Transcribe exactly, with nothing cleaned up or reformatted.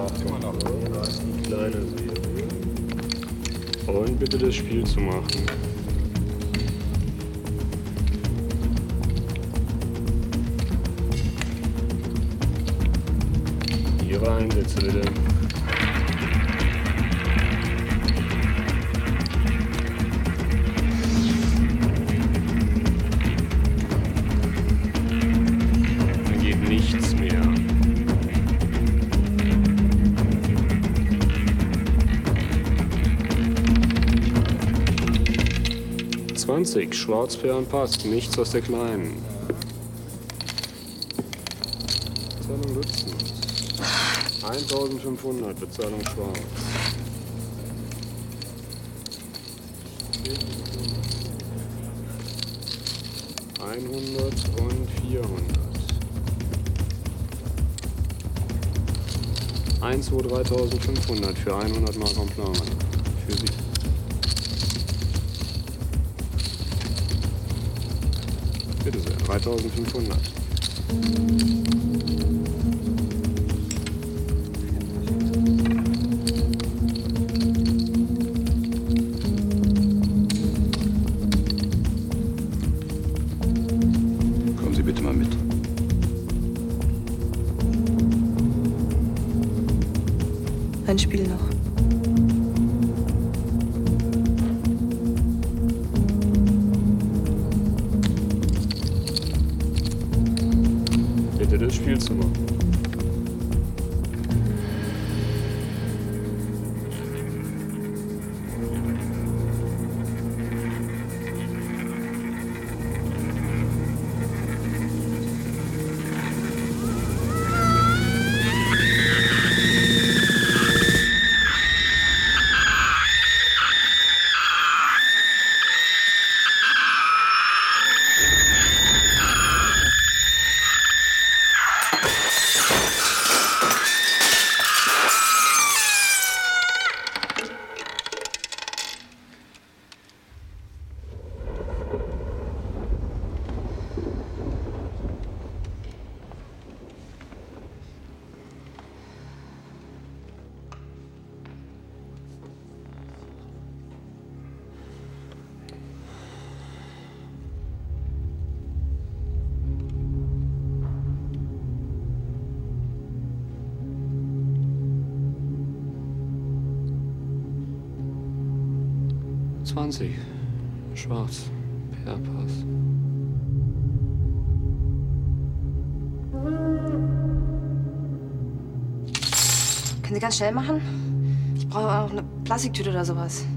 Immer noch. Die kleine Serie. Und bitte das Spiel zu machen. Ihre Einsätze bitte. Geht nichts mehr. zwanzig, schwarz, fair und passt. Nichts aus der Kleinen. Bezahlung Lützen. eintausendfünfhundert, Bezahlung schwarz. einhundert und vierhundert. eins, zwei, dreitausendfünfhundert für hundert Mark am Plan. Für Sie. Bitte sehr, dreitausendfünfhundert. Kommen Sie bitte mal mit. Ein Spiel noch. Bitte das Spiel zu machen. zwanzig, schwarz, per Pass. Können Sie ganz schnell machen? Ich brauche auch eine Plastiktüte oder sowas.